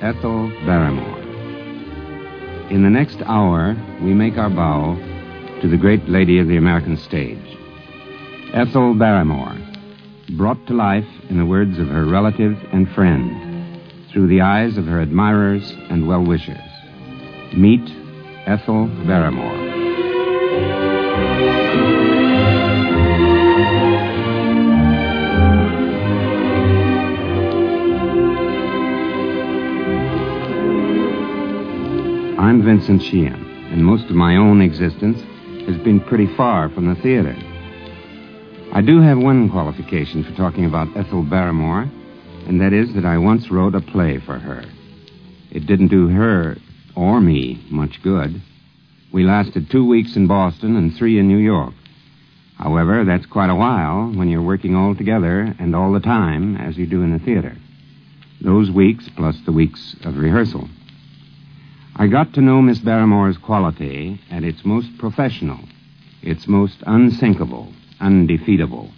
Ethel Barrymore. In the next hour, we make our bow to the great lady of the American stage. Ethel Barrymore, brought to life in the words of her relative and friend, through the eyes of her admirers and well-wishers. Meet Ethel Barrymore. I'm Vincent Sheehan, and most of my own existence has been pretty far from the theater. I do have one qualification for talking about Ethel Barrymore, and that is that I once wrote a play for her. It didn't do her or me much good. We lasted 2 weeks in Boston and 3 in New York. However, that's quite a while when you're working all together and all the time as you do in the theater. Those weeks plus the weeks of rehearsal. I got to know Miss Barrymore's quality at its most professional, its most unsinkable, undefeatable.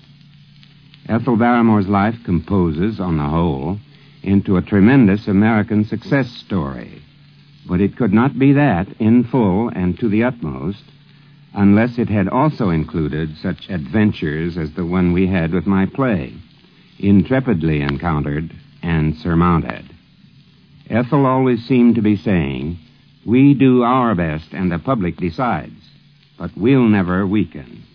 Ethel Barrymore's life composes, on the whole, into a tremendous American success story. But it could not be that in full and to the utmost unless it had also included such adventures as the one we had with my play, intrepidly encountered and surmounted. Ethel always seemed to be saying, "We do our best and the public decides, but we'll never weaken."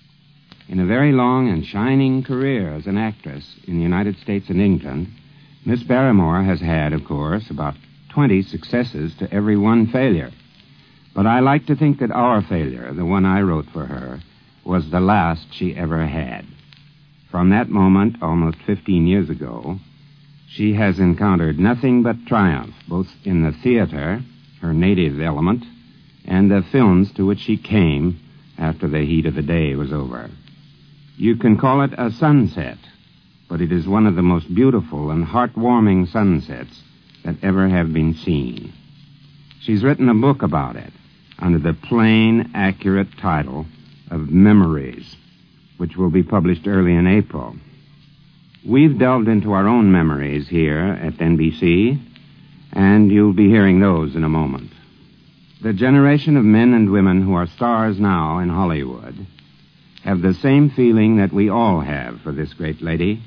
In a very long and shining career as an actress in the United States and England, Miss Barrymore has had, of course, about 20 successes to every one failure. But I like to think that our failure, the one I wrote for her, was the last she ever had. From that moment, almost 15 years ago, she has encountered nothing but triumph, both in the theater, her native element, and the films to which she came after the heat of the day was over. You can call it a sunset, but it is one of the most beautiful and heartwarming sunsets that ever have been seen. She's written a book about it under the plain, accurate title of Memories, which will be published early in April. We've delved into our own memories here at NBC, and you'll be hearing those in a moment. The generation of men and women who are stars now in Hollywood have the same feeling that we all have for this great lady,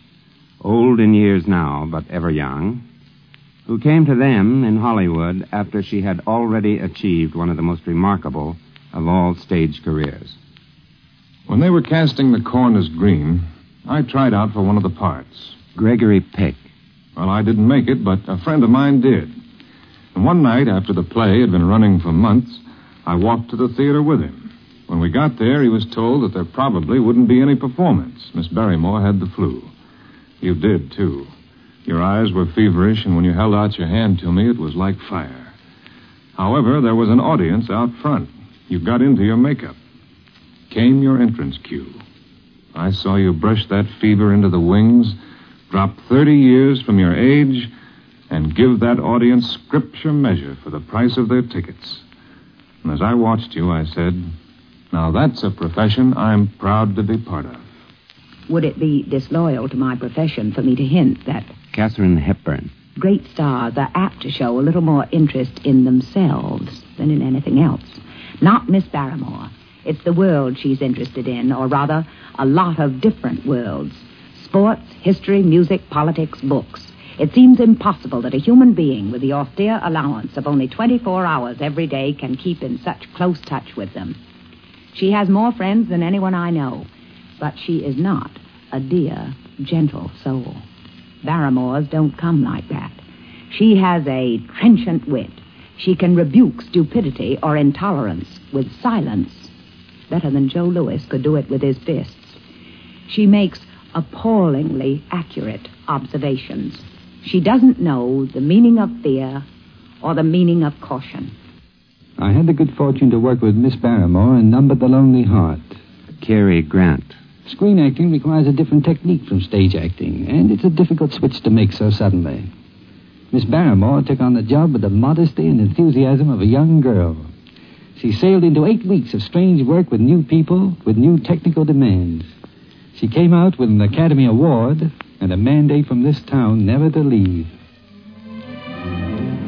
old in years now, but ever young, who came to them in Hollywood after she had already achieved one of the most remarkable of all stage careers. When they were casting The Corn is Green, I tried out for one of the parts. Gregory Peck. Well, I didn't make it, but a friend of mine did. And one night, after the play had been running for months, I walked to the theater with him. When we got there, he was told that there probably wouldn't be any performance. Miss Barrymore had the flu. You did, too. Your eyes were feverish, and when you held out your hand to me, it was like fire. However, there was an audience out front. You got into your makeup. Came your entrance cue. I saw you brush that fever into the wings, drop 30 years from your age, and give that audience scripture measure for the price of their tickets. And as I watched you, I said, "Now that's a profession I'm proud to be part of." Would it be disloyal to my profession for me to hint that Katharine Hepburn. great stars are apt to show a little more interest in themselves than in anything else? Not Miss Barrymore. It's the world she's interested in, or rather, a lot of different worlds. Sports, history, music, politics, books. It seems impossible that a human being with the austere allowance of only 24 hours every day can keep in such close touch with them. She has more friends than anyone I know, but she is not a dear, gentle soul. Barrymores don't come like that. She has a trenchant wit. She can rebuke stupidity or intolerance with silence, better than Joe Louis could do it with his fists. She makes appallingly accurate observations. She doesn't know the meaning of fear or the meaning of caution. I had the good fortune to work with Miss Barrymore in Number the Lonely Heart. Cary Grant. Screen acting requires a different technique from stage acting, and it's a difficult switch to make so suddenly. Miss Barrymore took on the job with the modesty and enthusiasm of a young girl. She sailed into 8 weeks of strange work with new people, with new technical demands. She came out with an Academy Award and a mandate from this town never to leave.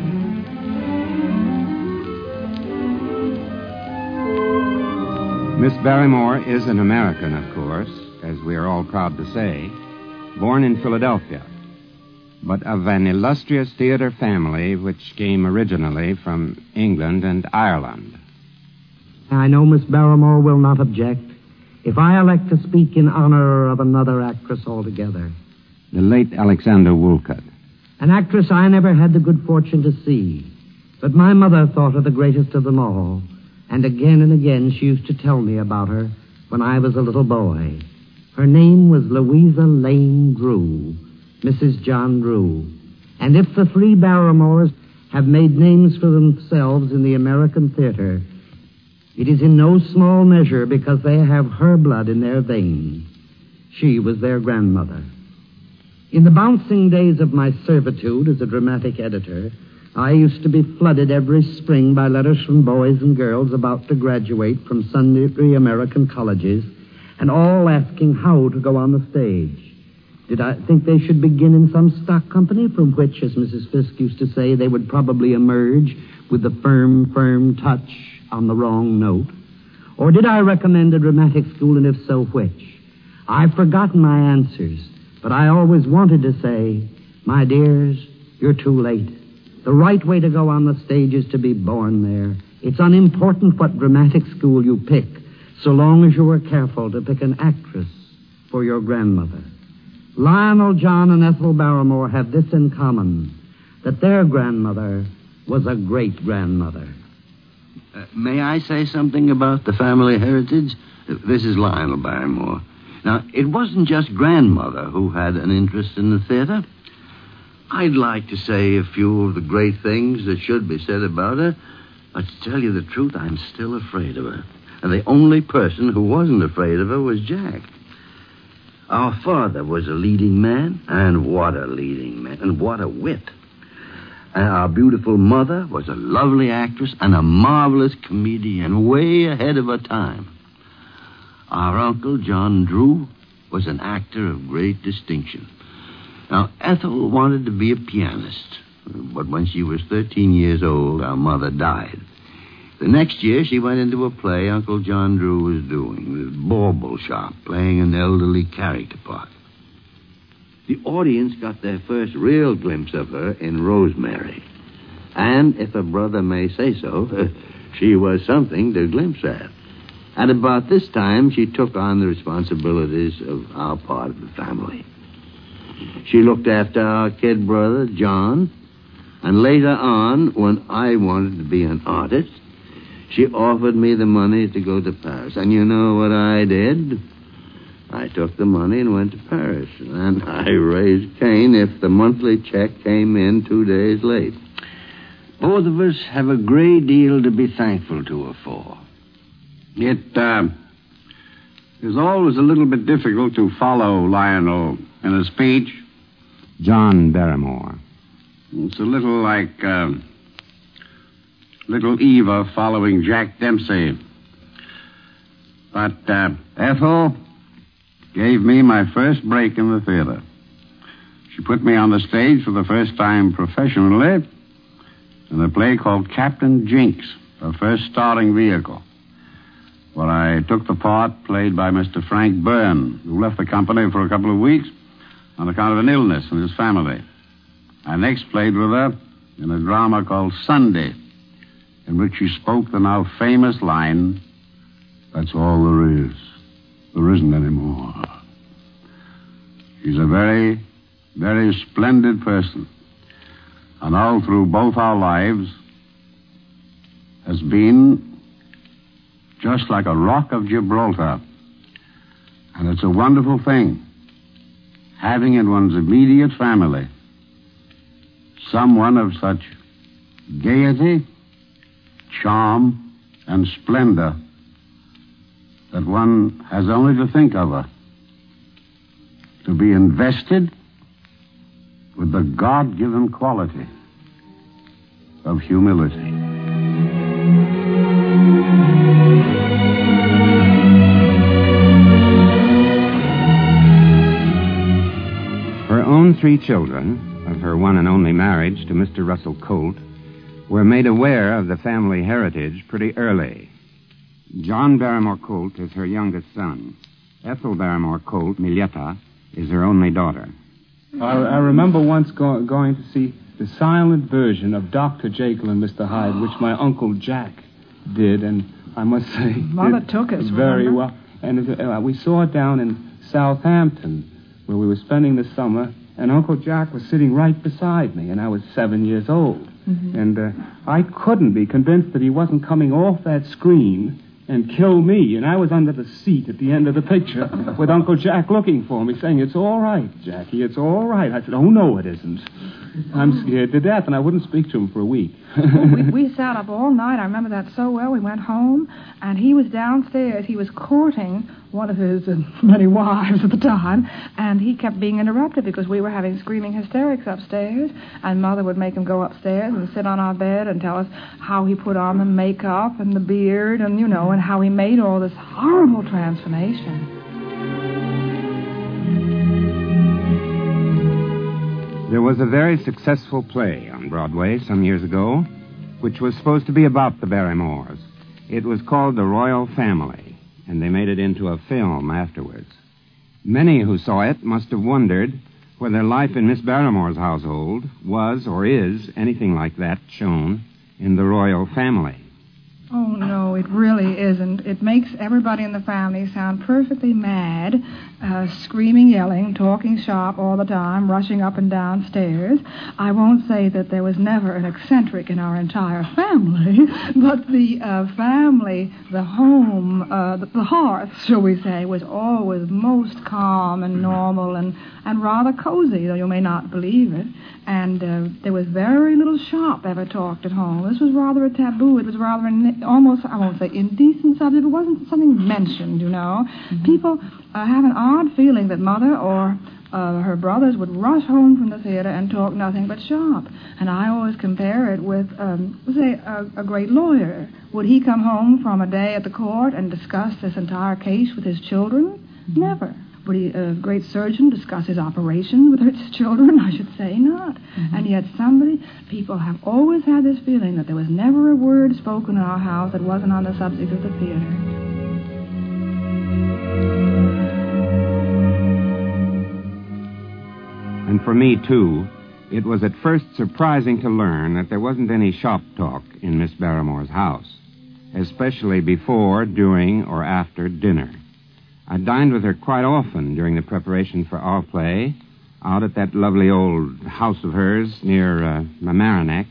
Miss Barrymore is an American, of course, as we are all proud to say, born in Philadelphia, but of an illustrious theater family which came originally from England and Ireland. I know Miss Barrymore will not object if I elect to speak in honor of another actress altogether. The late Alexander Woolcott. An actress I never had the good fortune to see, but my mother thought her the greatest of them all, and again she used to tell me about her when I was a little boy. Her name was Louisa Lane Drew, Mrs. John Drew. And if the three Barrymores have made names for themselves in the American theater, it is in no small measure because they have her blood in their veins. She was their grandmother. In the bouncing days of my servitude as a dramatic editor, I used to be flooded every spring by letters from boys and girls about to graduate from sundry American colleges, and all asking how to go on the stage. Did I think they should begin in some stock company from which, as Mrs. Fisk used to say, they would probably emerge with the firm touch on the wrong note? Or did I recommend a dramatic school, and if so, which? I've forgotten my answers, but I always wanted to say, my dears, you're too late. The right way to go on the stage is to be born there. It's unimportant what dramatic school you pick, so long as you are careful to pick an actress for your grandmother. Lionel, John, and Ethel Barrymore have this in common, that their grandmother was a great-grandmother. May I say something about the family heritage? This is Lionel Barrymore. Now, it wasn't just grandmother who had an interest in the theater. I'd like to say a few of the great things that should be said about her, but to tell you the truth, I'm still afraid of her. And the only person who wasn't afraid of her was Jack. Our father was a leading man, and what a leading man, and what a wit. And our beautiful mother was a lovely actress and a marvelous comedian, way ahead of her time. Our uncle, John Drew, was an actor of great distinction. Now, Ethel wanted to be a pianist, but when she was 13 years old, our mother died. The next year, she went into a play Uncle John Drew was doing, the Bauble Shop, playing an elderly character part. The audience got their first real glimpse of her in Rosemary. And, if a brother may say so, she was something to glimpse at. At about this time, she took on the responsibilities of our part of the family. She looked after our kid brother, John, and later on, when I wanted to be an artist, she offered me the money to go to Paris. And you know what I did? I took the money and went to Paris. And I raised Cain if the monthly check came in 2 days late. Both of us have a great deal to be thankful to her for. It is always a little bit difficult to follow Lionel in a speech. John Barrymore. It's a little like little Eva following Jack Dempsey. But Ethel gave me my first break in the theater. She put me on the stage for the first time professionally in a play called Captain Jinks, her first starring vehicle, where I took the part played by Mr. Frank Byrne, who left the company for a couple of weeks on account of an illness in his family. I next played with her in a drama called Sunday, in which she spoke the now famous line, "That's all there is. There isn't any more." She's a very, very splendid person, and all through both our lives has been just like a rock of Gibraltar. And it's a wonderful thing, having in one's immediate family someone of such gaiety, charm, and splendor that one has only to think of her, to be invested with the God-given quality of humility. Her own 3 children, of her one and only marriage to Mr. Russell Colt, were made aware of the family heritage pretty early. John Barrymore Colt is her youngest son. Ethel Barrymore Colt, Milieta, is her only daughter. I remember once going to see the silent version of Dr. Jekyll and Mr. Hyde, which my Uncle Jack did, and I must say... Mother took us, very remember? well. And we saw it down in Southampton, where we were spending the summer, and Uncle Jack was sitting right beside me, and I was 7 years old. Mm-hmm. And I couldn't be convinced that he wasn't coming off that screen and kill me, and I was under the seat at the end of the picture with Uncle Jack looking for me, saying, "It's all right, Jackie, it's all right." I said, "Oh, no, it isn't. I'm scared to death," and I wouldn't speak to him for a week. we sat up all night. I remember that so well. We went home, and he was downstairs. He was courting one of his many wives at the time, and he kept being interrupted because we were having screaming hysterics upstairs, and Mother would make him go upstairs and sit on our bed and tell us how he put on the makeup and the beard and, and how he made all this horrible transformation. There was a very successful play on Broadway some years ago, which was supposed to be about the Barrymores. It was called The Royal Family, and they made it into a film afterwards. Many who saw it must have wondered whether life in Miss Barrymore's household was or is anything like that shown in The Royal Family. Oh, no, it really isn't. It makes everybody in the family sound perfectly mad, screaming, yelling, talking sharp all the time, rushing up and down stairs. I won't say that there was never an eccentric in our entire family, but the family, the home, the hearth, shall we say, was always most calm and normal and rather cozy, though you may not believe it. And there was very little shop ever talked at home. This was rather a taboo. It was rather almost, I won't say indecent subject. It wasn't something mentioned, Mm-hmm. People have an odd feeling that Mother or her brothers would rush home from the theater and talk nothing but shop. And I always compare it with, say, a great lawyer. Would he come home from a day at the court and discuss this entire case with his children? Mm-hmm. Never. Would a great surgeon discuss his operation with his children? I should say not. Mm-hmm. And yet people have always had this feeling that there was never a word spoken in our house that wasn't on the subject of the theater. And for me, too, it was at first surprising to learn that there wasn't any shop talk in Miss Barrymore's house, especially before, during, or after dinner. I dined with her quite often during the preparation for our play, out at that lovely old house of hers near Mamaroneck.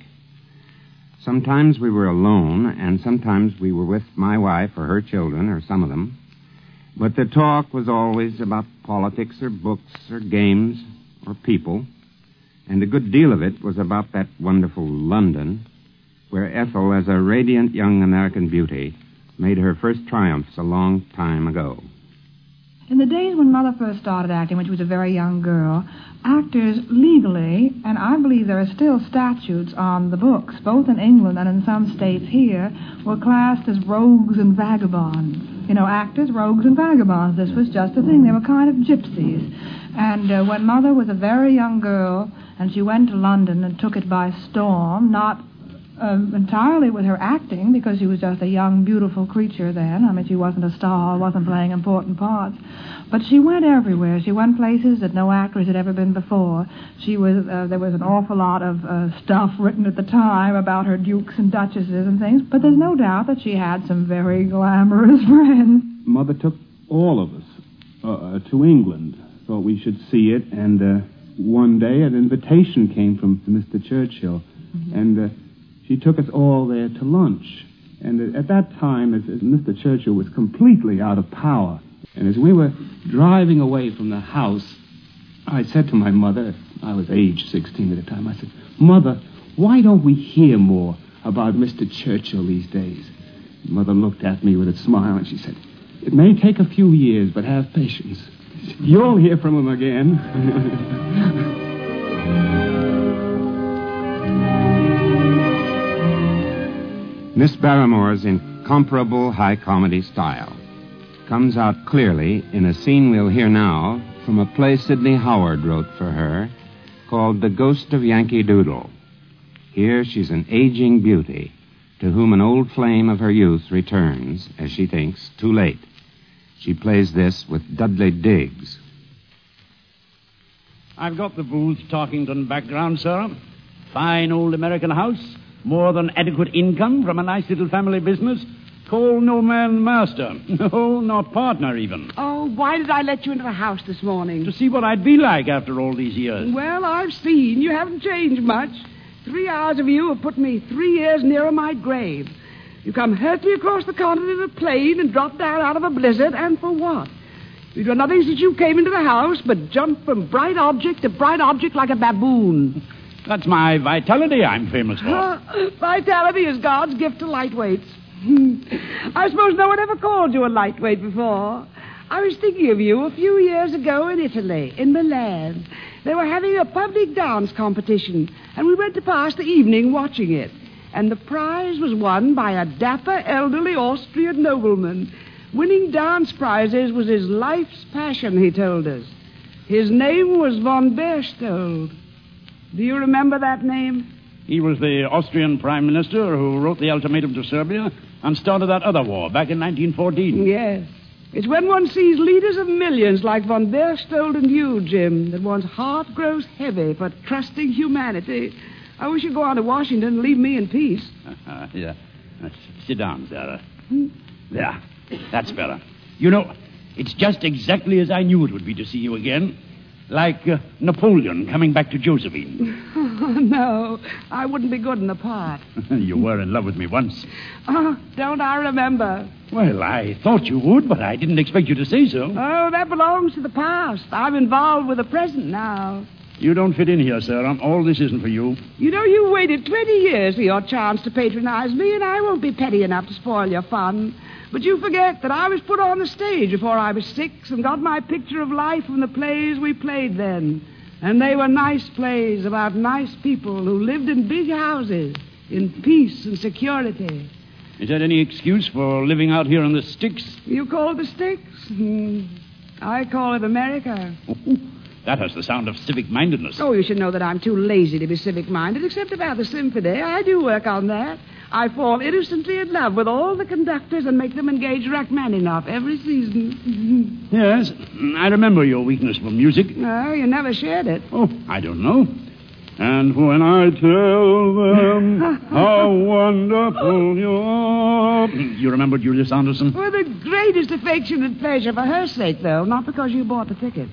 Sometimes we were alone, and sometimes we were with my wife or her children, or some of them. But the talk was always about politics or books or games or people, and a good deal of it was about that wonderful London, where Ethel, as a radiant young American beauty, made her first triumphs a long time ago. In the days when Mother first started acting, when she was a very young girl, actors legally, and I believe there are still statutes on the books, both in England and in some states here, were classed as rogues and vagabonds. Actors, rogues and vagabonds. This was just a thing. They were kind of gypsies. And when Mother was a very young girl, and she went to London and took it by storm, not entirely with her acting, because she was just a young, beautiful creature then. I mean, she wasn't a star, wasn't playing important parts. But she went everywhere. She went places that no actress had ever been before. There was an awful lot of stuff written at the time about her dukes and duchesses and things, but there's no doubt that she had some very glamorous friends. Mother took all of us to England, thought we should see it, and one day an invitation came from Mr. Churchill, mm-hmm. and she took us all there to lunch. And at that time, as Mr. Churchill was completely out of power, and as we were driving away from the house, I said to my mother, I was age 16 at the time, I said, "Mother, why don't we hear more about Mr. Churchill these days?" Mother looked at me with a smile, and she said, "It may take a few years, but have patience. You'll hear from him again." Miss Barrymore's incomparable high comedy style comes out clearly in a scene we'll hear now from a play Sidney Howard wrote for her called The Ghost of Yankee Doodle. Here she's an aging beauty, to whom an old flame of her youth returns, as she thinks, too late. She plays this with Dudley Diggs. I've got the Booth Talkington background, sir. Fine old American house, more than adequate income from a nice little family business. Call no man master. No, not partner even. Oh, why did I let you into the house this morning? To see what I'd be like after all these years. Well, I've seen. You haven't changed much. 3 hours of you have put me 3 years nearer my grave. You come hurtling across the continent in a plane and drop down out of a blizzard, and for what? You've done nothing since you came into the house but jump from bright object to bright object like a baboon. That's my vitality I'm famous for. Vitality is God's gift to lightweights. I suppose no one ever called you a lightweight before. I was thinking of you a few years ago in Italy, in Milan. They were having a public dance competition, and we went to pass the evening watching it. And the prize was won by a dapper, elderly Austrian nobleman. Winning dance prizes was his life's passion, he told us. His name was von Berchtold. Do you remember that name? He was the Austrian prime minister who wrote the ultimatum to Serbia and started that other war back in 1914. Yes. It's when one sees leaders of millions like von Berchtold and you, Jim, that one's heart grows heavy for trusting humanity. I wish you'd go on to Washington and leave me in peace. Yeah. Sit down, Sarah. There. That's better. You know, it's just exactly as I knew it would be to see you again. Like Napoleon coming back to Josephine. Oh, no, I wouldn't be good in the part. You were in love with me once. Oh, don't I remember? Well, I thought you would, but I didn't expect you to say so. Oh, that belongs to the past. I'm involved with the present now. You don't fit in here, Sarah. All this isn't for you. You know, you waited 20 years for your chance to patronize me, and I won't be petty enough to spoil your fun. But you forget that I was put on the stage before I was 6 and got my picture of life from the plays we played then. And they were nice plays about nice people who lived in big houses, in peace and security. Is that any excuse for living out here in the sticks? You call it the sticks? I call it America. That has the sound of civic-mindedness. Oh, you should know that I'm too lazy to be civic-minded, except about the symphony. I do work on that. I fall innocently in love with all the conductors and make them engage Rachmaninoff every season. Yes, I remember your weakness for music. No, you never shared it. Oh, I don't know. And when I tell them how wonderful you are... You remember Julia Sanderson? With the greatest affection and pleasure for her sake, though, not because you bought the ticket.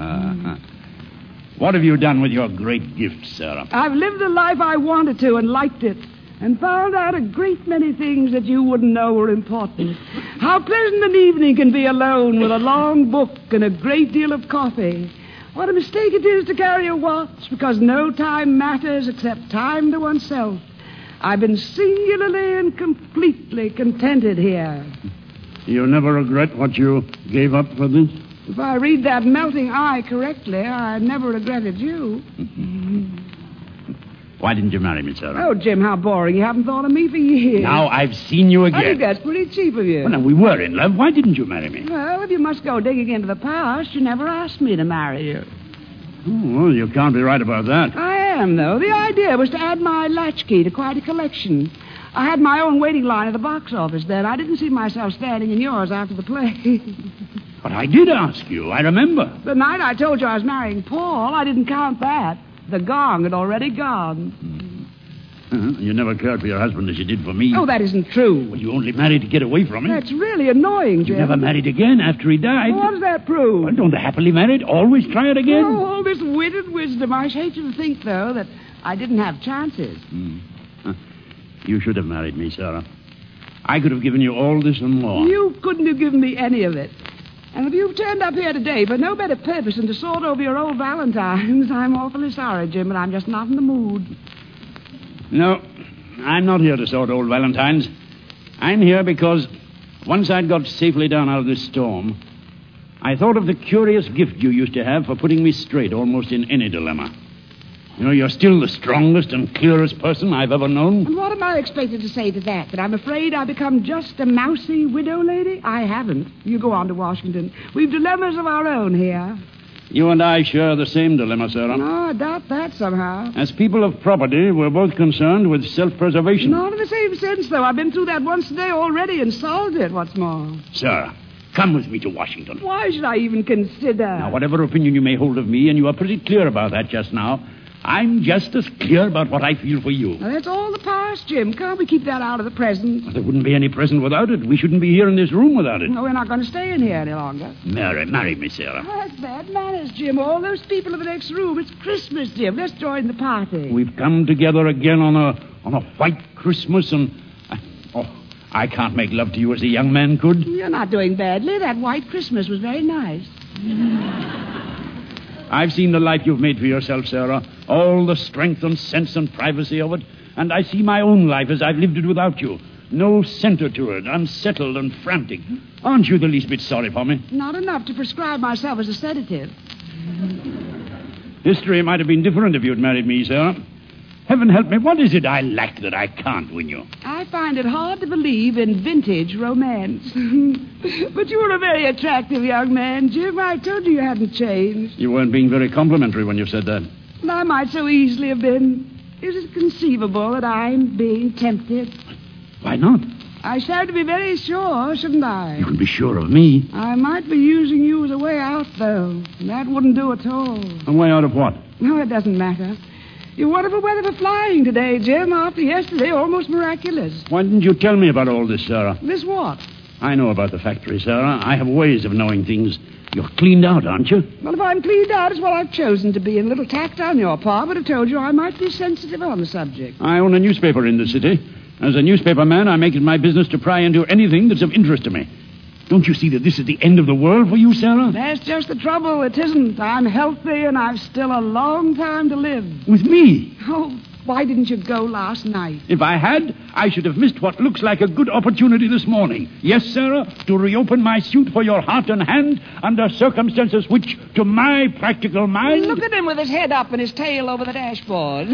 What have you done with your great gift, Sarah? I've lived the life I wanted to and liked it. And found out a great many things that you wouldn't know were important. How pleasant an evening can be alone with a long book and a great deal of coffee. What a mistake it is to carry a watch, because no time matters except time to oneself. I've been singularly and completely contented here. You never regret what you gave up for this? If I read that melting eye correctly, I never regretted you. Why didn't you marry me, Sarah? Oh, Jim, how boring. You haven't thought of me for years. Now I've seen you again. I think that's pretty cheap of you. Well, now, we were in love. Why didn't you marry me? Well, if you must go digging into the past, you never asked me to marry you. Oh, well, you can't be right about that. I am, though. The idea was to add my latchkey to quite a collection. I had my own waiting line at the box office then. I didn't see myself standing in yours after the play. But I did ask you. I remember. The night I told you I was marrying Paul, I didn't count that. The gong had already gone. You never cared for your husband as you did for me. Oh, that isn't true. Well, you only married to get away from him. That's really annoying, Jim. You never married again after he died. Well, what does that prove? Well, don't the happily married always try it again? Oh, all this wit and wisdom. I hate you to think, though, that I didn't have chances. You should have married me, Sarah. I could have given you all this and more. You couldn't have given me any of it. And if you've turned up here today for no better purpose than to sort over your old Valentines, I'm awfully sorry, Jim, but I'm just not in the mood. No, I'm not here to sort old Valentines. I'm here because once I'd got safely down out of this storm, I thought of the curious gift you used to have for putting me straight almost in any dilemma. You know, you're still the strongest and clearest person I've ever known. And what am I expected to say to that? That I'm afraid I've become just a mousy widow lady? I haven't. You go on to Washington. We've dilemmas of our own here. You and I share the same dilemma, Sarah. No, I doubt that somehow. As people of property, we're both concerned with self-preservation. Not in the same sense, though. I've been through that once today already and solved it, what's more. Sarah, come with me to Washington. Why should I even consider? Now, whatever opinion you may hold of me, and you are pretty clear about that just now, I'm just as clear about what I feel for you. Now, that's all the past, Jim. Can't we keep that out of the present? Well, there wouldn't be any present without it. We shouldn't be here in this room without it. No, we're not going to stay in here any longer. Marry me, Sarah. Oh, that's bad manners, Jim. All those people in the next room. It's Christmas, Jim. Let's join the party. We've come together again on a white Christmas, and I can't make love to you as a young man could. You're not doing badly. That white Christmas was very nice. I've seen the life you've made for yourself, Sarah. All the strength and sense and privacy of it. And I see my own life as I've lived it without you. No center to it, unsettled and frantic. Aren't you the least bit sorry for me? Not enough to prescribe myself as a sedative. History might have been different if you'd married me, Sarah. Heaven help me, what is it I lack that I can't win you? I find it hard to believe in vintage romance. But you were a very attractive young man, Jim. I told you hadn't changed. You weren't being very complimentary when you said that. And I might so easily have been. Is it conceivable that I'm being tempted? Why not? I should have to be very sure, shouldn't I? You can be sure of me. I might be using you as a way out, though. That wouldn't do at all. A way out of what? No, it doesn't matter. You're wonderful weather for flying today, Jim. After yesterday, almost miraculous. Why didn't you tell me about all this, Sarah? This what? I know about the factory, Sarah. I have ways of knowing things. You're cleaned out, aren't you? Well, if I'm cleaned out, it's what I've chosen to be. And a little tact on your part would have told you I might be sensitive on the subject. I own a newspaper in the city. As a newspaper man, I make it my business to pry into anything that's of interest to me. Don't you see that this is the end of the world for you, Sarah? That's just the trouble. It isn't. I'm healthy, and I've still a long time to live. With me? Oh, why didn't you go last night? If I had, I should have missed what looks like a good opportunity this morning. Yes, Sarah, to reopen my suit for your heart and hand under circumstances which, to my practical mind... Look at him with his head up and his tail over the dashboard.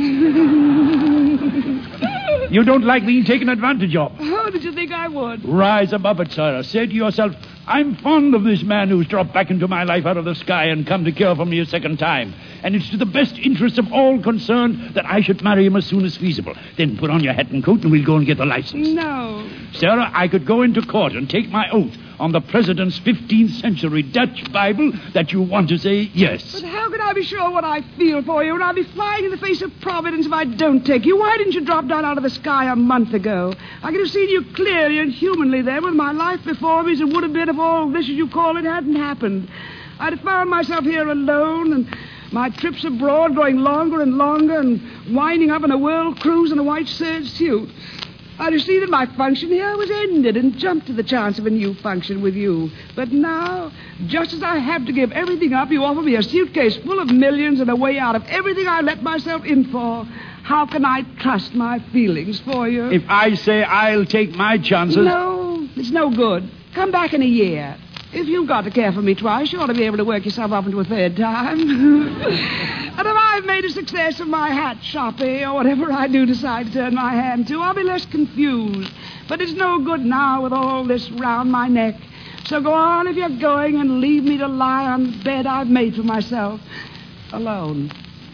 You don't like being taken advantage of. How did you think I would? Rise above it, Sarah. Say to yourself, I'm fond of this man who's dropped back into my life out of the sky and come to care for me a second time. And it's to the best interest of all concerned that I should marry him as soon as feasible. Then put on your hat and coat and we'll go and get the license. No. Sarah, I could go into court and take my oath on the President's 15th century Dutch Bible that you want to say yes. But how could I be sure what I feel for you? And I'll be flying in the face of Providence if I don't take you. Why didn't you drop down out of the sky a month ago? I could have seen you clearly and humanly then with my life before me as it would have been if all this, as you call it, hadn't happened. I'd have found myself here alone and my trips abroad growing longer and longer and winding up in a world cruise in a white serge suit. I'd have seen that my function here was ended and jumped to the chance of a new function with you. But now, just as I have to give everything up, you offer me a suitcase full of millions and a way out of everything I let myself in for. How can I trust my feelings for you? If I say I'll take my chances... No, it's no good. Come back in a year. If you've got to care for me twice, you ought to be able to work yourself up into a third time. And if I've made a success of my hat shopping or whatever I do decide to turn my hand to, I'll be less confused. But it's no good now with all this round my neck. So go on if you're going and leave me to lie on the bed I've made for myself. Alone.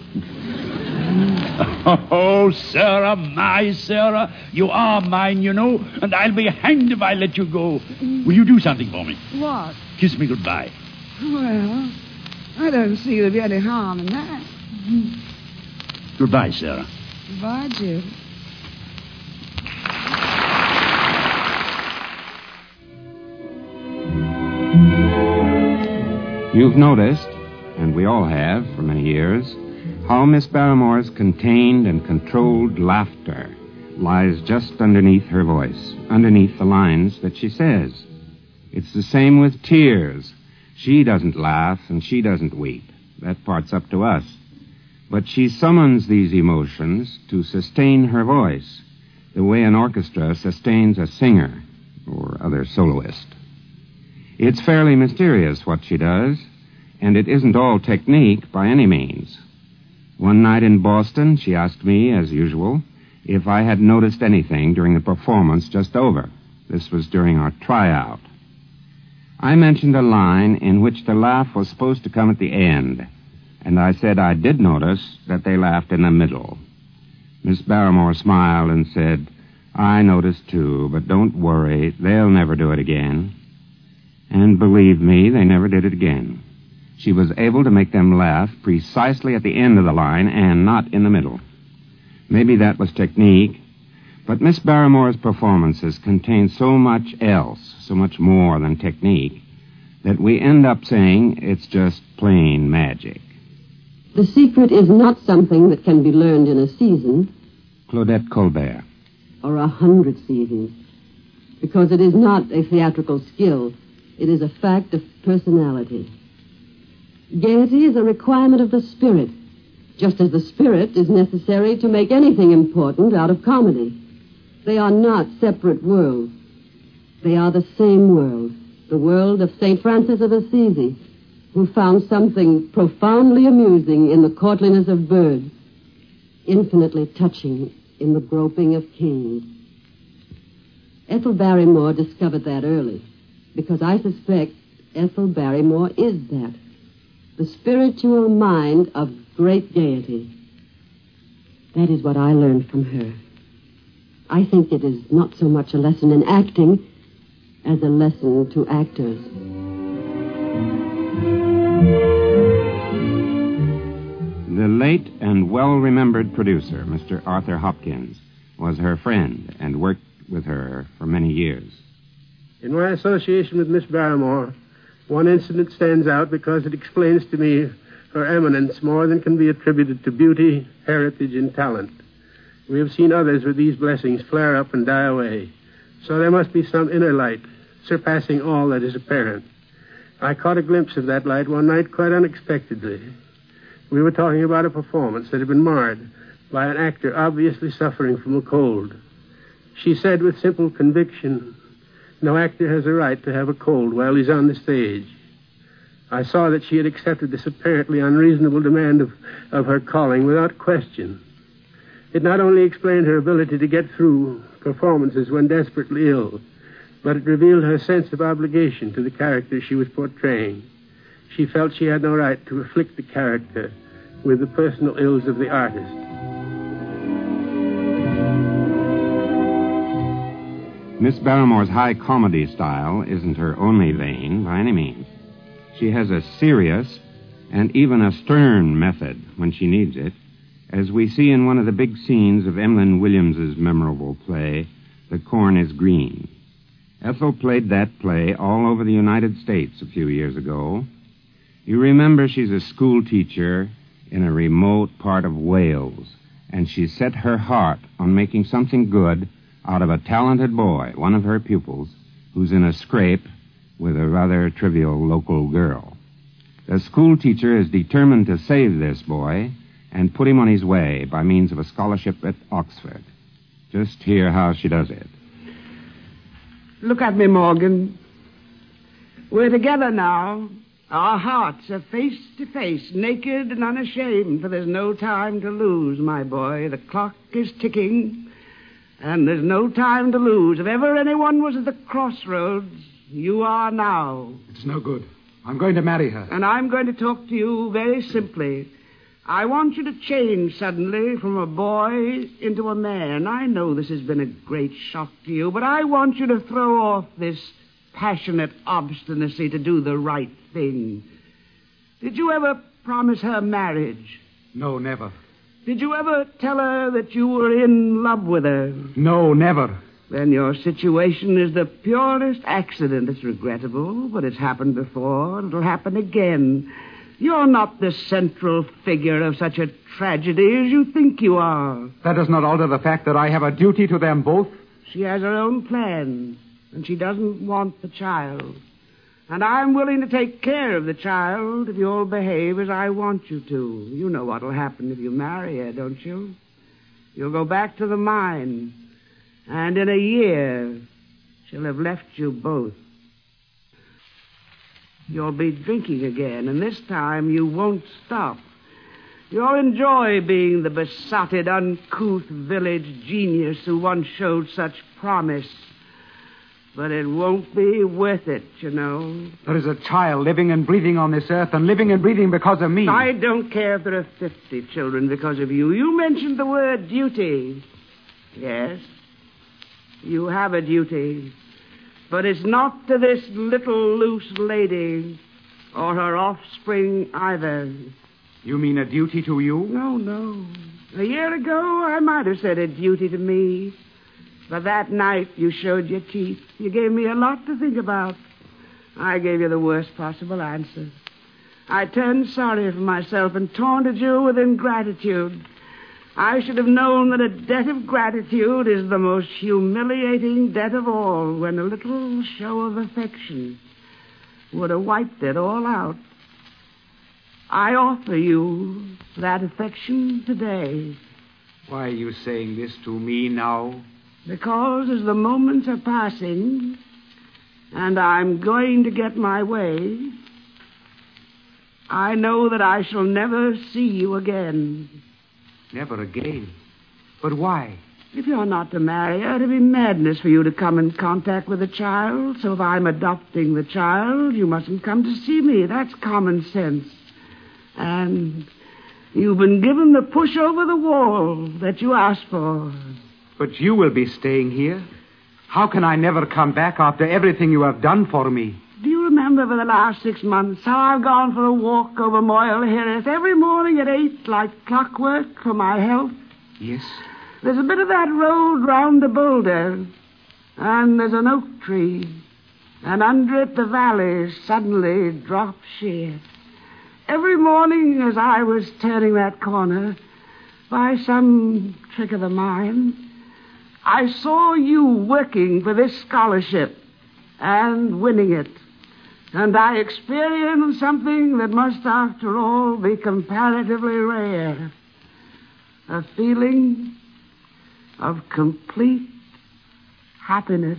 Oh, Sarah, my Sarah, you are mine, you know, and I'll be hanged if I let you go. Will you do something for me? What? Kiss me goodbye. Well, I don't see there'd be any harm in that. Goodbye, Sarah. Goodbye, Jim. You've noticed, and we all have for many years, how Miss Barrymore's contained and controlled laughter lies just underneath her voice, underneath the lines that she says. It's the same with tears. She doesn't laugh and she doesn't weep. That part's up to us. But she summons these emotions to sustain her voice, the way an orchestra sustains a singer or other soloist. It's fairly mysterious what she does, and it isn't all technique by any means. One night in Boston, she asked me, as usual, if I had noticed anything during the performance just over. This was during our tryout. I mentioned a line in which the laugh was supposed to come at the end, and I said I did notice that they laughed in the middle. Miss Barrymore smiled and said, I noticed too, but don't worry, they'll never do it again. And believe me, they never did it again. She was able to make them laugh precisely at the end of the line and not in the middle. Maybe that was technique, but Miss Barrymore's performances contain so much else, so much more than technique, that we end up saying it's just plain magic. The secret is not something that can be learned in a season. Claudette Colbert. Or 100 seasons. Because it is not a theatrical skill. It is a fact of personality. Gaiety is a requirement of the spirit, just as the spirit is necessary to make anything important out of comedy. They are not separate worlds. They are the same world, the world of St. Francis of Assisi, who found something profoundly amusing in the courtliness of birds, infinitely touching in the groping of kings. Ethel Barrymore discovered that early, because I suspect Ethel Barrymore is that, the spiritual mind of great gaiety. That is what I learned from her. I think it is not so much a lesson in acting as a lesson to actors. The late and well-remembered producer, Mr. Arthur Hopkins, was her friend and worked with her for many years. In my association with Miss Barrymore, one incident stands out because it explains to me her eminence more than can be attributed to beauty, heritage, and talent. We have seen others with these blessings flare up and die away. So there must be some inner light, surpassing all that is apparent. I caught a glimpse of that light one night quite unexpectedly. We were talking about a performance that had been marred by an actor obviously suffering from a cold. She said with simple conviction, no actor has a right to have a cold while he's on the stage. I saw that she had accepted this apparently unreasonable demand of her calling without question. It not only explained her ability to get through performances when desperately ill, but it revealed her sense of obligation to the character she was portraying. She felt she had no right to afflict the character with the personal ills of the artist. Miss Barrymore's high comedy style isn't her only vein by any means. She has a serious and even a stern method when she needs it, as we see in one of the big scenes of Emlyn Williams's memorable play, The Corn is Green. Ethel played that play all over the United States a few years ago. You remember she's a school teacher in a remote part of Wales, and she set her heart on making something good out of a talented boy, one of her pupils, who's in a scrape with a rather trivial local girl. The school teacher is determined to save this boy and put him on his way by means of a scholarship at Oxford. Just hear how she does it. Look at me, Morgan. We're together now. Our hearts are face to face, naked and unashamed, for there's no time to lose, my boy. The clock is ticking, and there's no time to lose. If ever anyone was at the crossroads, you are now. It's no good. I'm going to marry her. And I'm going to talk to you very simply. I want you to change suddenly from a boy into a man. I know this has been a great shock to you, but I want you to throw off this passionate obstinacy to do the right thing. Did you ever promise her marriage? No, never. Did you ever tell her that you were in love with her? No, never. Then your situation is the purest accident. It's regrettable, but it's happened before. It'll happen again. You're not the central figure of such a tragedy as you think you are. That does not alter the fact that I have a duty to them both. She has her own plans, and she doesn't want the child. And I'm willing to take care of the child if you'll behave as I want you to. You know what'll happen if you marry her, don't you? You'll go back to the mine, and in a year, she'll have left you both. You'll be drinking again, and this time you won't stop. You'll enjoy being the besotted, uncouth village genius who once showed such promise. But it won't be worth it, you know. There is a child living and breathing on this earth and living and breathing because of me. I don't care if there are 50 children because of you. You mentioned the word duty. Yes, you have a duty. But it's not to this little loose lady or her offspring either. You mean a duty to you? No. A year ago, I might have said a duty to me. But that night, you showed your teeth. You gave me a lot to think about. I gave you the worst possible answer. I turned sorry for myself and taunted you with ingratitude. I should have known that a debt of gratitude is the most humiliating debt of all, when a little show of affection would have wiped it all out. I offer you that affection today. Why are you saying this to me now? Because as the moments are passing, and I'm going to get my way, I know that I shall never see you again. Never again? But why? If you're not to marry her, it'd be madness for you to come in contact with the child. So if I'm adopting the child, you mustn't come to see me. That's common sense. And you've been given the push over the wall that you asked for. But you will be staying here. How can I never come back after everything you have done for me? Do you remember for the last 6 months how I've gone for a walk over Moyle Hearth every morning at 8 like clockwork for my health? Yes. There's a bit of that road round the boulder, and there's an oak tree, and under it the valley suddenly drops sheer. Every morning as I was turning that corner, by some trick of the mind, I saw you working for this scholarship and winning it. And I experienced something that must, after all, be comparatively rare. A feeling of complete happiness.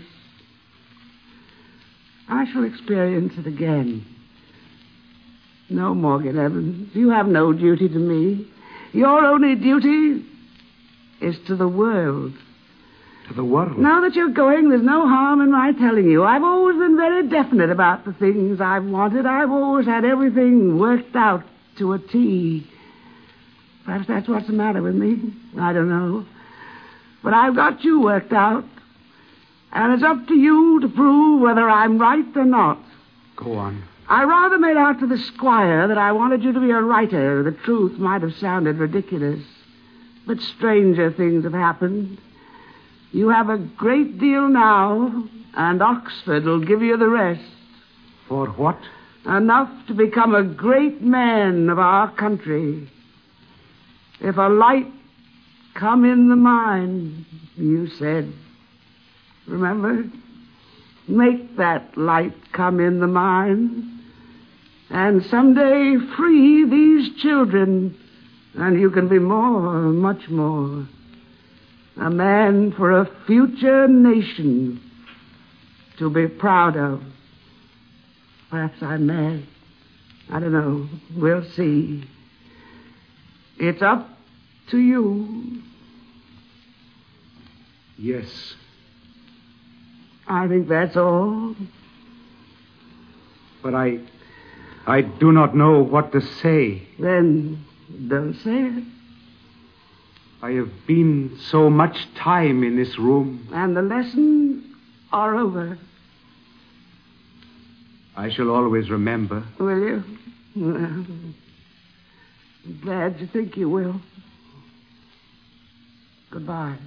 I shall experience it again. No, Morgan Evans, you have no duty to me. Your only duty is to the world. To the world? Now that you're going, there's no harm in my telling you. I've always been very definite about the things I've wanted. I've always had everything worked out to a T. Perhaps that's what's the matter with me. I don't know. But I've got you worked out. And it's up to you to prove whether I'm right or not. Go on. I rather made out to the squire that I wanted you to be a writer. The truth might have sounded ridiculous. But stranger things have happened. You have a great deal now, and Oxford will give you the rest. For what? Enough to become a great man of our country. If a light come in the mind, you said. Remember? Make that light come in the mind. And someday free these children, and you can be more, much more. A man for a future nation to be proud of. Perhaps I'm mad. I don't know. We'll see. It's up to you. Yes. I think that's all. But I do not know what to say. Then don't say it. I have been so much time in this room. And the lessons are over. I shall always remember. Will you? Well, I'm glad you think you will. Goodbye.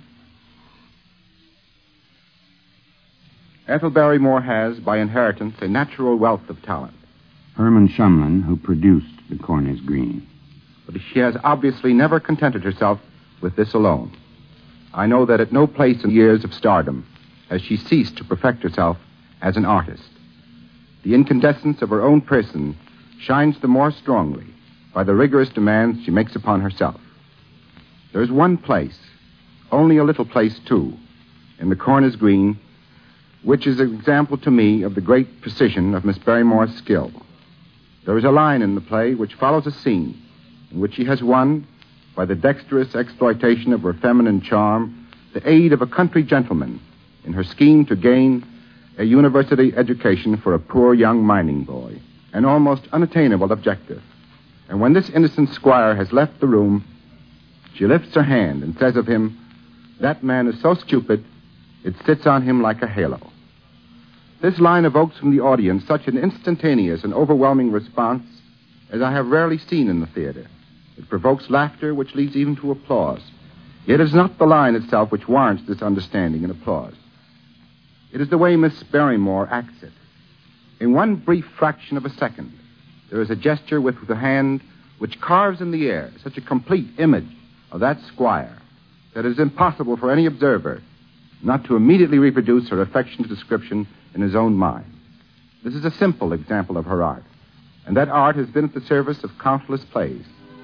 Ethel Barrymore has, by inheritance, a natural wealth of talent. Herman Shumlin, who produced The Corn is Green. But she has obviously never contented herself with this alone. I know that at no place in years of stardom has she ceased to perfect herself as an artist. The incandescence of her own person shines the more strongly by the rigorous demands she makes upon herself. There is one place, only a little place, too, in The Corn is Green, which is an example to me of the great precision of Miss Barrymore's skill. There is a line in the play which follows a scene in which she has won, by the dexterous exploitation of her feminine charm, the aid of a country gentleman in her scheme to gain a university education for a poor young mining boy, an almost unattainable objective. And when this innocent squire has left the room, she lifts her hand and says of him, "That man is so stupid, it sits on him like a halo." This line evokes from the audience such an instantaneous and overwhelming response as I have rarely seen in the theater. It provokes laughter which leads even to applause. Yet it is not the line itself which warrants this understanding and applause. It is the way Miss Barrymore acts it. In one brief fraction of a second, there is a gesture with the hand which carves in the air such a complete image of that squire that it is impossible for any observer not to immediately reproduce her affectionate description in his own mind. This is a simple example of her art, and that art has been at the service of countless plays.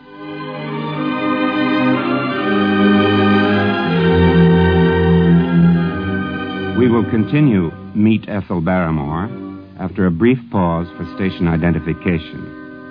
We will continue Meet Ethel Barrymore after a brief pause for station identification.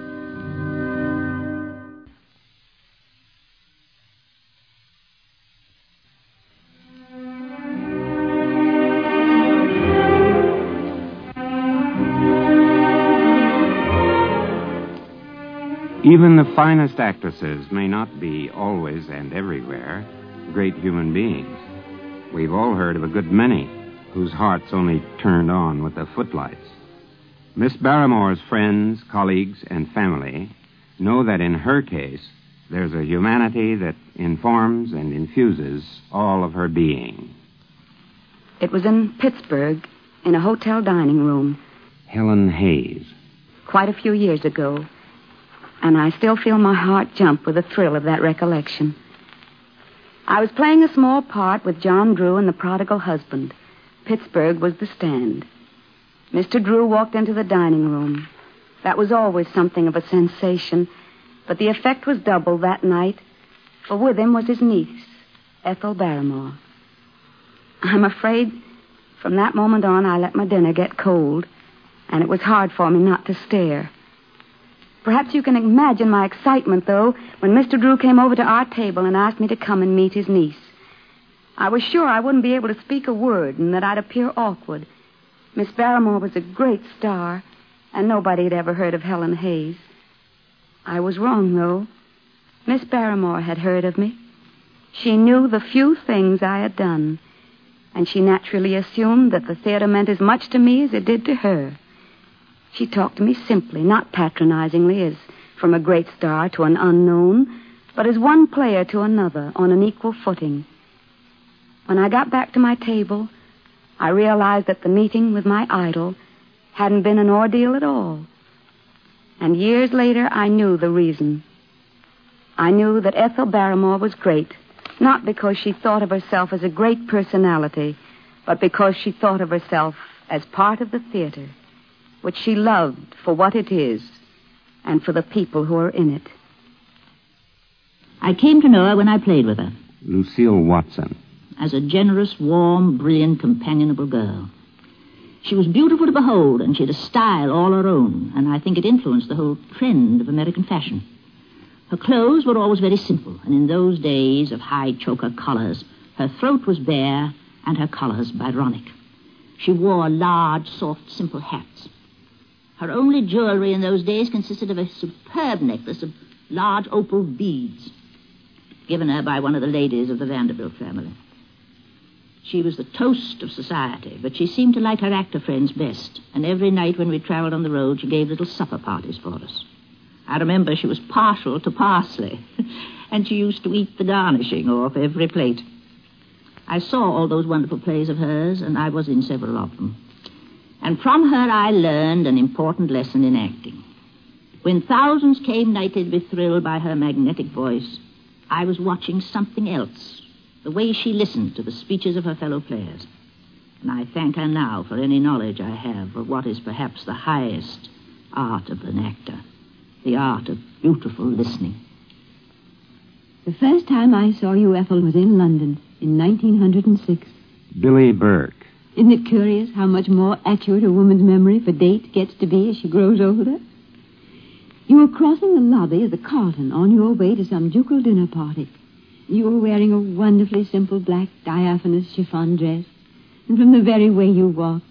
Even the finest actresses may not be always and everywhere great human beings. We've all heard of a good many whose hearts only turned on with the footlights. Miss Barrymore's friends, colleagues, and family know that in her case, there's a humanity that informs and infuses all of her being. It was in Pittsburgh, in a hotel dining room. Helen Hayes. Quite a few years ago. And I still feel my heart jump with the thrill of that recollection. I was playing a small part with John Drew in The Prodigal Husband. Pittsburgh was the stand. Mr. Drew walked into the dining room. That was always something of a sensation, but the effect was double that night, for with him was his niece, Ethel Barrymore. I'm afraid from that moment on I let my dinner get cold, and it was hard for me not to stare. Perhaps you can imagine my excitement, though, when Mr. Drew came over to our table and asked me to come and meet his niece. I was sure I wouldn't be able to speak a word and that I'd appear awkward. Miss Barrymore was a great star, and nobody had ever heard of Helen Hayes. I was wrong, though. Miss Barrymore had heard of me. She knew the few things I had done, and she naturally assumed that the theater meant as much to me as it did to her. She talked to me simply, not patronizingly, as from a great star to an unknown, but as one player to another on an equal footing. When I got back to my table, I realized that the meeting with my idol hadn't been an ordeal at all. And years later, I knew the reason. I knew that Ethel Barrymore was great, not because she thought of herself as a great personality, but because she thought of herself as part of the theater, which she loved for what it is and for the people who are in it. I came to know her when I played with her. Lucille Watson. As a generous, warm, brilliant, companionable girl. She was beautiful to behold, and she had a style all her own, and I think it influenced the whole trend of American fashion. Her clothes were always very simple, and in those days of high choker collars, her throat was bare and her collars Byronic. She wore large, soft, simple hats. Her only jewelry in those days consisted of a superb necklace of large opal beads, given her by one of the ladies of the Vanderbilt family. She was the toast of society, but she seemed to like her actor friends best, and every night when we traveled on the road, she gave little supper parties for us. I remember she was partial to parsley, and she used to eat the garnishing off every plate. I saw all those wonderful plays of hers, and I was in several of them. And from her I learned an important lesson in acting. When thousands came nightly to be thrilled by her magnetic voice, I was watching something else, the way she listened to the speeches of her fellow players. And I thank her now for any knowledge I have of what is perhaps the highest art of an actor, the art of beautiful listening. The first time I saw you, Ethel, was in London in 1906. Billy Burke. Isn't it curious how much more accurate a woman's memory for date gets to be as she grows older? You were crossing the lobby of the Carlton on your way to some ducal dinner party. You were wearing a wonderfully simple black diaphanous chiffon dress, and from the very way you walked,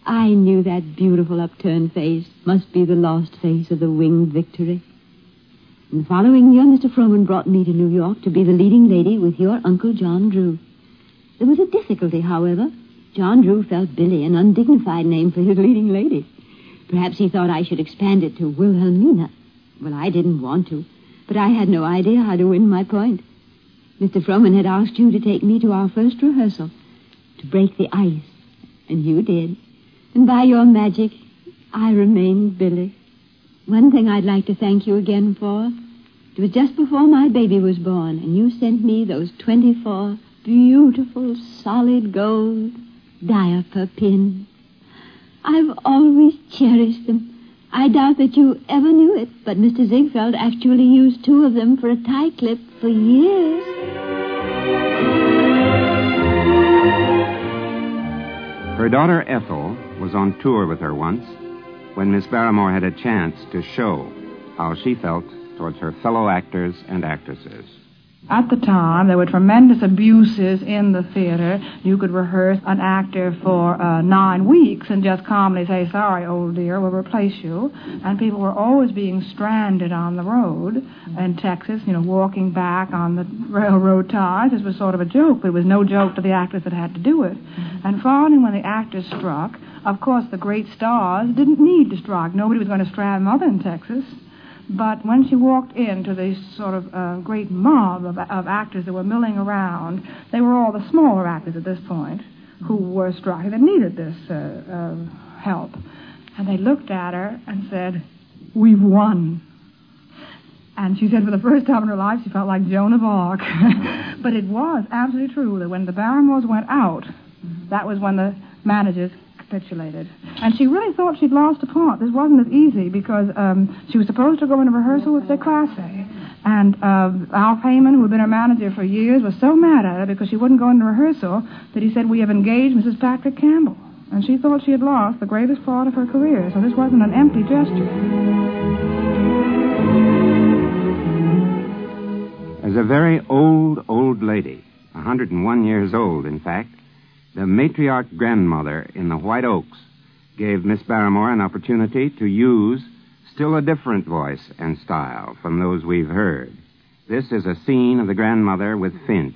I knew that beautiful upturned face must be the lost face of the winged Victory. And the following year, Mr. Frohman brought me to New York to be the leading lady with your Uncle John Drew. There was a difficulty, however. John Drew felt Billy an undignified name for his leading lady. Perhaps he thought I should expand it to Wilhelmina. Well, I didn't want to, but I had no idea how to win my point. Mr. Frohman had asked you to take me to our first rehearsal, to break the ice, and you did. And by your magic, I remained Billy. One thing I'd like to thank you again for. It was just before my baby was born, and you sent me those 24 beautiful, solid gold diaper pins. I've always cherished them. I doubt that you ever knew it, but Mr. Ziegfeld actually used 2 of them for a tie clip for years. Her daughter Ethel was on tour with her once when Miss Barrymore had a chance to show how she felt towards her fellow actors and actresses. At the time, there were tremendous abuses in the theater. You could rehearse an actor for 9 weeks and just calmly say, sorry, old dear, we'll replace you. And people were always being stranded on the road in Texas, walking back on the railroad ties. This was sort of a joke, but it was no joke to the actors that had to do it. And finally, when the actors struck, of course, the great stars didn't need to strike. Nobody was going to strand Mother in Texas. But when she walked into this sort of great mob of actors that were milling around, they were all the smaller actors at this point who were striking that needed this help. And they looked at her and said, we've won. And she said for the first time in her life she felt like Joan of Arc. But it was absolutely true that when the Barrymores went out, that was when the managers capitulated. And she really thought she'd lost a part. This wasn't as easy because she was supposed to go into rehearsal with Dick Classy. And Al Heyman, who had been her manager for years, was so mad at her because she wouldn't go into rehearsal that he said, we have engaged Mrs. Patrick Campbell. And she thought she had lost the greatest part of her career, so this wasn't an empty gesture. As a very old lady, 101 years old, in fact, the matriarch grandmother in the White Oaks gave Miss Barrymore an opportunity to use still a different voice and style from those we've heard. This is a scene of the grandmother with Finch.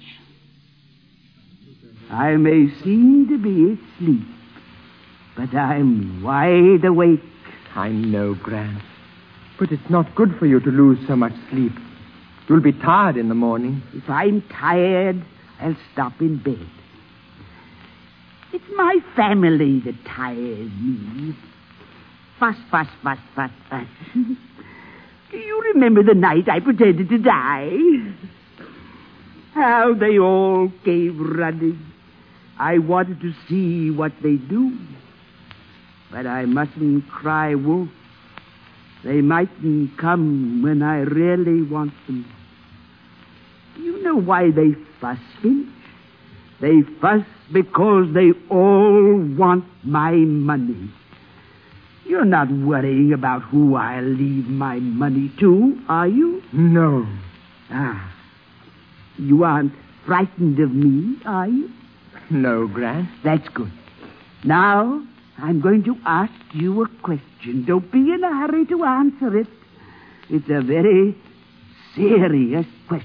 I may seem to be asleep, but I'm wide awake. I know, Gran. But it's not good for you to lose so much sleep. You'll be tired in the morning. If I'm tired, I'll stop in bed. It's my family that tires me. Fuss, fuss, fuss, fuss, fuss. Do you remember the night I pretended to die? How they all came running. I wanted to see what they do. But I mustn't cry wolf. They mightn't come when I really want them. You know why they fuss, Finch? They fuss because they all want my money. You're not worrying about who I'll leave my money to, are you? No. Ah. You aren't frightened of me, are you? No, Gran. That's good. Now, I'm going to ask you a question. Don't be in a hurry to answer it. It's a very serious question.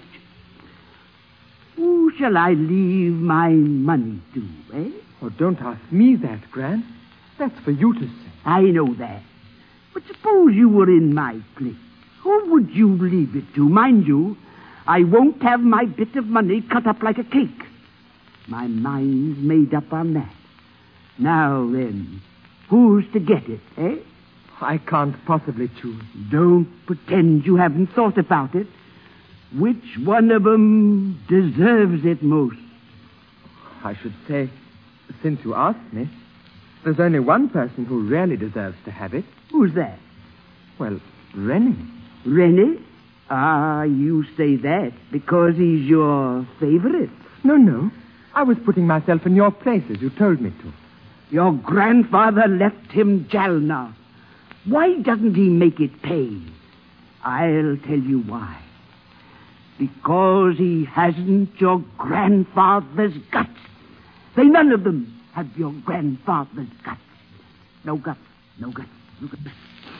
Who shall I leave my money to, eh? Oh, don't ask me that, Gran. That's for you to say. I know that. But suppose you were in my place. Who would you leave it to? Mind you, I won't have my bit of money cut up like a cake. My mind's made up on that. Now then, who's to get it, eh? I can't possibly choose. Don't pretend you haven't thought about it. Which one of them deserves it most? I should say, since you asked me, there's only one person who really deserves to have it. Who's that? Well, Rennie. Rennie? Ah, you say that because he's your favorite. No. I was putting myself in your place as you told me to. Your grandfather left him Jalna. Why doesn't he make it pay? I'll tell you why. Because he hasn't your grandfather's guts. They none of them have your grandfather's guts. No guts. No guts. No guts.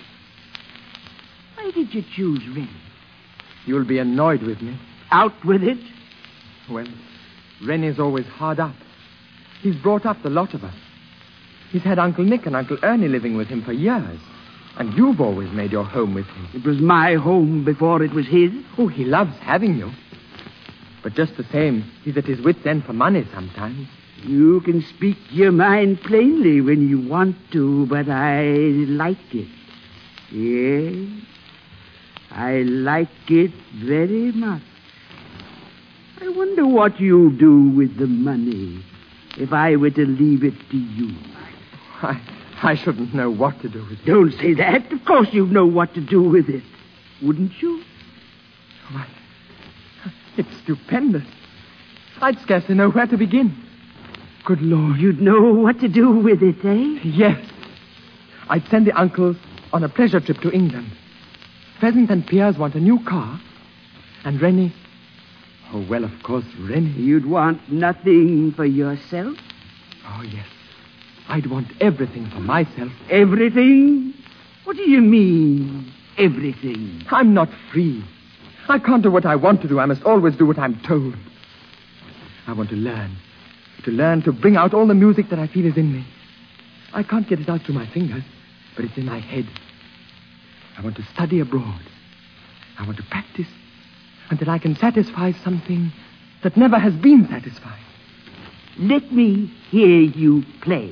Why did you choose Rennie? You'll be annoyed with me. Out with it. Well, Rennie's always hard up. He's brought up the lot of us. He's had Uncle Nick and Uncle Ernie living with him for years. And you've always made your home with him. It was my home before it was his. Oh, he loves having you. But just the same, he's at his wit's end for money sometimes. You can speak your mind plainly when you want to, but I like it. Yes, I like it very much. I wonder what you'll do with the money if I were to leave it to you. I shouldn't know what to do with it. Don't say that. Of course you'd know what to do with it. Wouldn't you? Why, it's stupendous. I'd scarcely know where to begin. Good Lord. You'd know what to do with it, eh? Yes. I'd send the uncles on a pleasure trip to England. Pheasant and Piers want a new car. And Rennie... Oh, well, of course, Rennie. You'd want nothing for yourself? Oh, yes. I'd want everything for myself. Everything? What do you mean, everything? I'm not free. I can't do what I want to do. I must always do what I'm told. I want to learn. To learn to bring out all the music that I feel is in me. I can't get it out through my fingers, but it's in my head. I want to study abroad. I want to practice until I can satisfy something that never has been satisfied. Let me hear you play.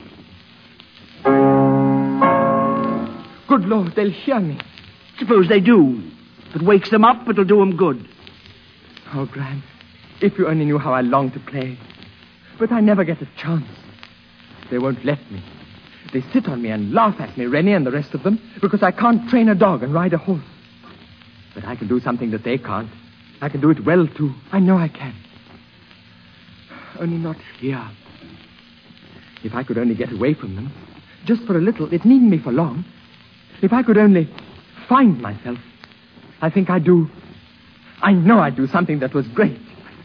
Good Lord, they'll hear me. Suppose they do. If it wakes them up, it'll do them good. Oh, Gran, if you only knew how I long to play. But I never get a chance. They won't let me. They sit on me and laugh at me, Rennie and the rest of them, because I can't train a dog and ride a horse. But I can do something that they can't. I can do it well, too. I know I can. Only not here. If I could only get away from them, just for a little, it needn't be for long. If I could only find myself, I think I'd do... I know I'd do something that was great.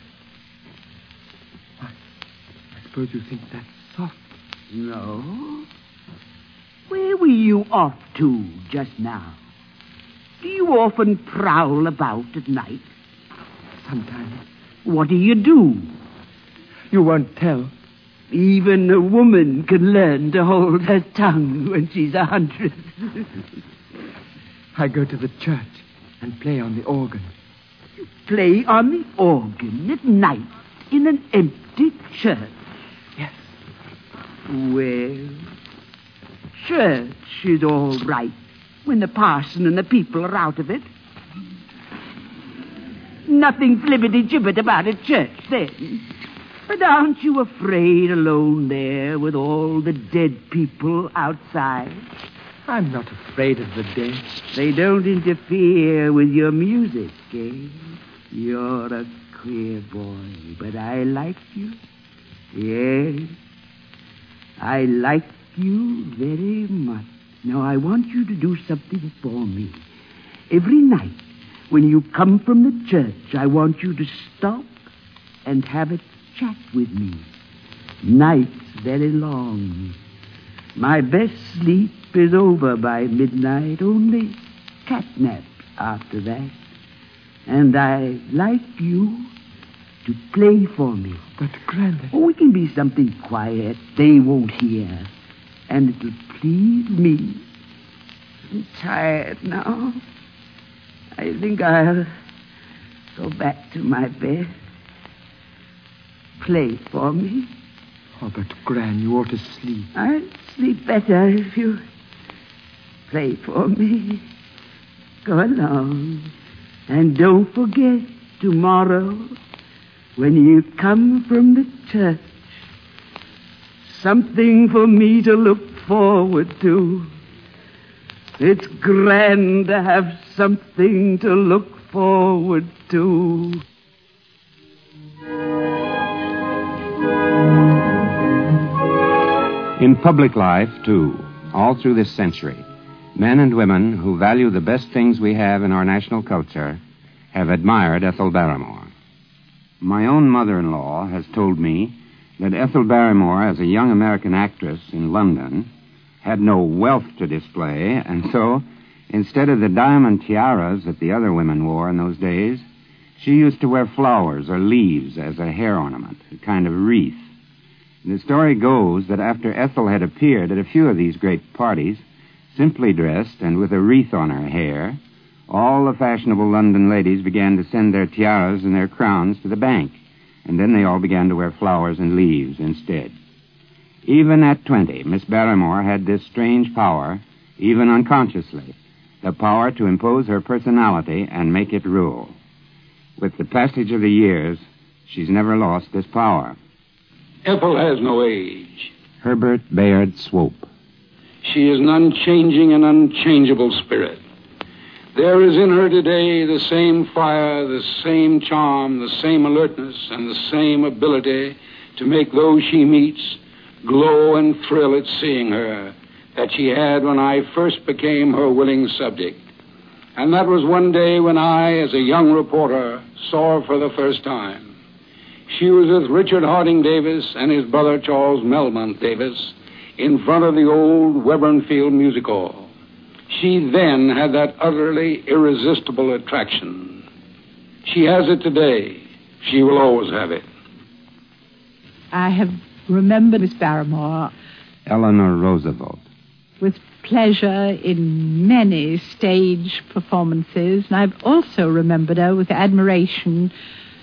I suppose you think that's soft. No. Where were you off to just now? Do you often prowl about at night? Sometimes. What do you do? You won't tell. Even a woman can learn to hold her tongue when she's 100. I go to the church and play on the organ. You play on the organ at night in an empty church? Yes. Well, church is all right when the parson and the people are out of it. Nothing flibbity-gibbet about a church then. But aren't you afraid alone there with all the dead people outside? I'm not afraid of the dead. They don't interfere with your music, eh? You're a queer boy, but I like you. Yes, I like you very much. Now, I want you to do something for me. Every night, when you come from the church, I want you to stop and have a chat with me. Nights very long. My best sleep is over by midnight, only catnap after that. And I like you to play for me. But, Grandad... Oh, it can be something quiet they won't hear. And it'll please me. I'm tired now. I think I'll go back to my bed. Play for me. Oh, but, Gran, you ought to sleep. I'll sleep better if you play for me. Go along. And don't forget tomorrow when you come from the church. Something for me to look forward to. It's grand to have something to look forward to. In public life, too, all through this century, men and women who value the best things we have in our national culture have admired Ethel Barrymore. My own mother-in-law has told me that Ethel Barrymore, as a young American actress in London, had no wealth to display, and so, instead of the diamond tiaras that the other women wore in those days, she used to wear flowers or leaves as a hair ornament, a kind of wreath. And the story goes that after Ethel had appeared at a few of these great parties, simply dressed and with a wreath on her hair, all the fashionable London ladies began to send their tiaras and their crowns to the bank, and then they all began to wear flowers and leaves instead. Even at 20, Miss Barrymore had this strange power, even unconsciously, the power to impose her personality and make it rule. With the passage of the years, she's never lost this power. Ethel has no age. Herbert Bayard Swope. She is an unchanging and unchangeable spirit. There is in her today the same fire, the same charm, the same alertness, and the same ability to make those she meets glow and thrill at seeing her that she had when I first became her willing subject. And that was one day when I, as a young reporter, saw her for the first time. She was with Richard Harding Davis and his brother Charles Melmont Davis in front of the old Webernfield Music Hall. She then had that utterly irresistible attraction. She has it today. She will always have it. I have remembered Miss Barrymore Eleanor Roosevelt. with pleasure in many stage performances, and I've also remembered her with admiration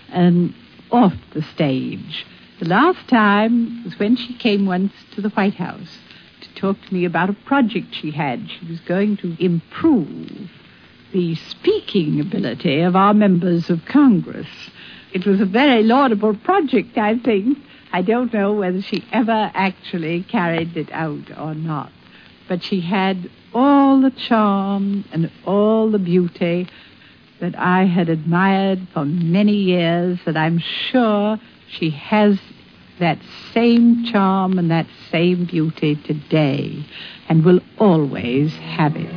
off the stage. The last time was when she came once to the White House to talk to me about a project she had. She was going to improve the speaking ability of our members of Congress. It was a very laudable project, I think. I don't know whether she ever actually carried it out or not. But she had all the charm and all the beauty that I had admired for many years, that I'm sure she has that same charm and that same beauty today and will always have it.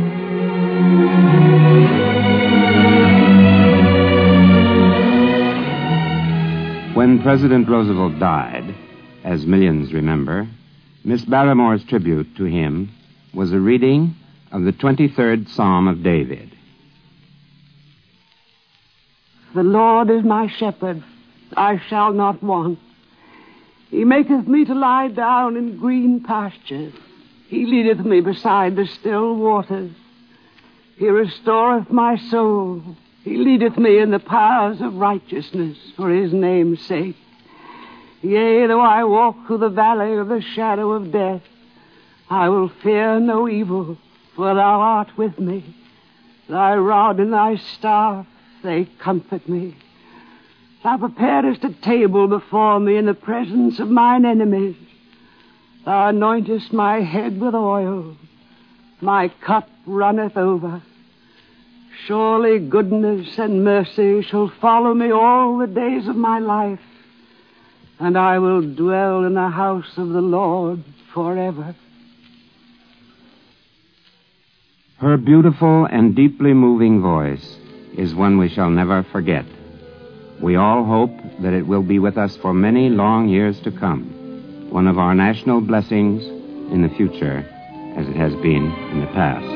When President Roosevelt died, as millions remember, Miss Barrymore's tribute to him was a reading of the 23rd Psalm of David. The Lord is my shepherd, I shall not want. He maketh me to lie down in green pastures. He leadeth me beside the still waters. He restoreth my soul. He leadeth me in the paths of righteousness for his name's sake. Yea, though I walk through the valley of the shadow of death, I will fear no evil, for thou art with me. Thy rod and thy staff, they comfort me. Thou preparest a table before me in the presence of mine enemies. Thou anointest my head with oil. My cup runneth over. Surely goodness and mercy shall follow me all the days of my life, and I will dwell in the house of the Lord forever. Her beautiful and deeply moving voice is one we shall never forget. We all hope that it will be with us for many long years to come, one of our national blessings in the future, as it has been in the past.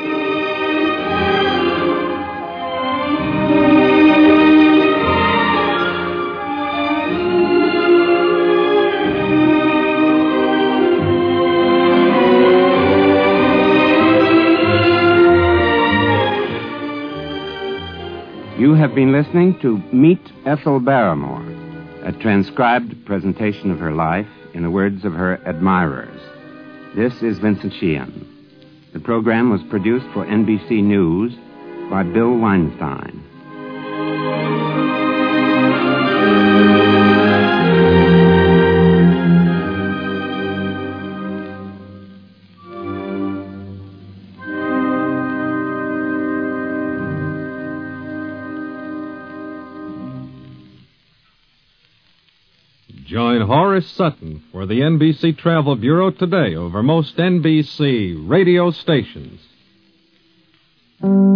You have been listening to Meet Ethel Barrymore, a transcribed presentation of her life in the words of her admirers. This is Vincent Sheehan. The program was produced for NBC News by Bill Weinstein. Join Horace Sutton for the NBC Travel Bureau today over most NBC radio stations.